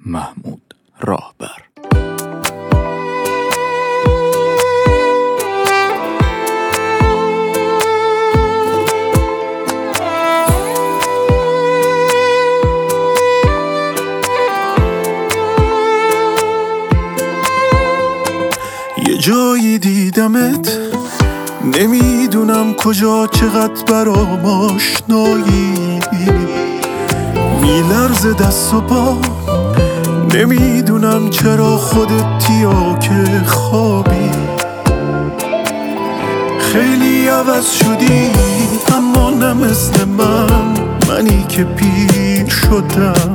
محمود راهبر. یه جایی دیدمت، نمیدونم کجا، چقدر برام آشنایی، میلرزه دست و پا، نمیدونم چرا خودتی یا که خوابی. خیلی عوض شدی اما نه مثل منی که پیر شدم.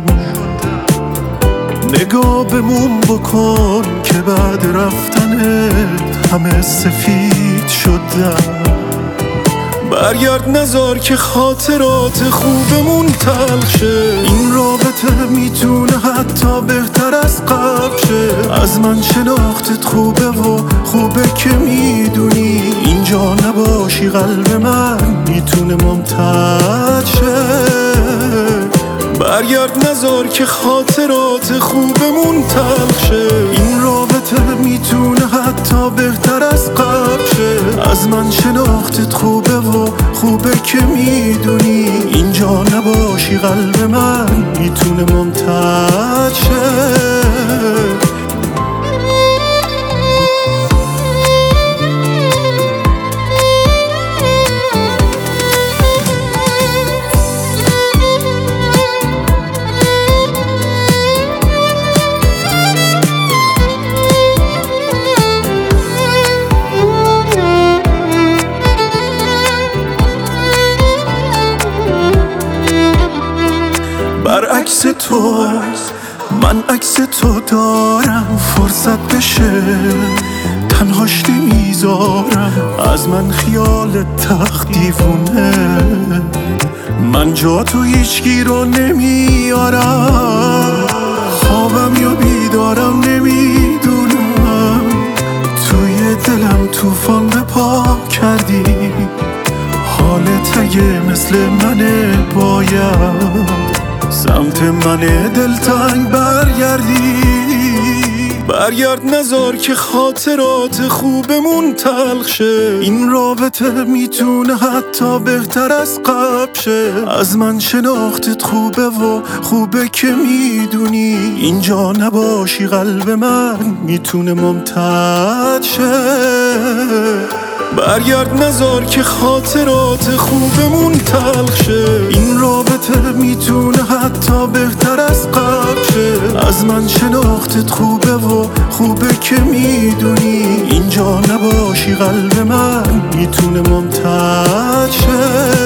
نگاه بمون بکن که بعد رفتنت همه سفید شدم. برگرد نذار که خاطرات خوبمون تلخ شه. این رابطه میتونه حتی بهتر از قبل شه. از من شناختت خوبه و خوبه که میدونی اینجا نباشی قلب من میتونه ممتد شه. برگرد نذار که خاطرات خوبمون تلخ شه. این رابطه میتونه حتی بهتر از قبل شه. از من شناختت خوبه و خوبه که میدونی اینجا نباشی قلب من میتونه ممتد شه. برعکس تو من عکس تو دارم، فرصت بشه تنهاش نمیذارم. از من خیال تخت دیوونه، من جا تو هیچکی رو نمیارم. خوابم یا بیدارم نمیدونم، توی دلم طوفان به پا کردی. حالت اگه مثل منه باید سمت من دلتنگ برگردی. برگرد نذار که خاطرات خوبمون تلخ شه. این رابطه میتونه حتی بهتر از قبل شه. از من شناختت خوبه و خوبه که میدونی اینجا نباشی قلب من میتونه ممتد شه. برگرد نذار که خاطرات خوبمون تلخ شه. این رابطه میتونه حتی بهتر از قبل شه. از من شناختت خوبه و خوبه که میدونی اینجا نباشی قلب من میتونه ممتد شه.